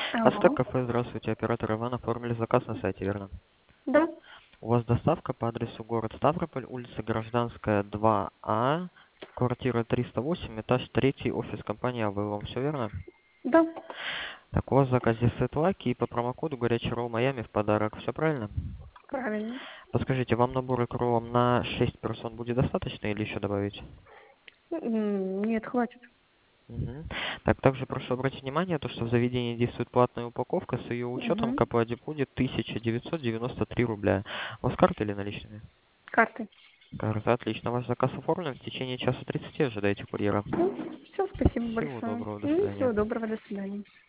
Астек Алло. кафе, здравствуйте, оператор Иван, оформили заказ на сайте, верно? Да, У вас доставка по адресу город Ставрополь, улица Гражданская, 2А, квартира 308, этаж 3, офис компании АВ. Вам все верно? да, Так, у вас заказ здесь лаки и по промокоду «Горячий ролл Майами» в подарок. Все правильно? правильно. Подскажите, вам набор икролом на 6 персон будет достаточно или еще добавить? Нет, хватит. Мгм. Так, также прошу обратить внимание, то, что в заведении действует платная упаковка, с ее учетом Угу. к оплате будет 1993 рубля. У вас карты или наличными? Карты. Карта, отлично. Ваш заказ оформлен. В течение часа 30 ожидайте курьера. Ну, все, спасибо Всего большое. доброго, до И свидания. всего доброго, до свидания.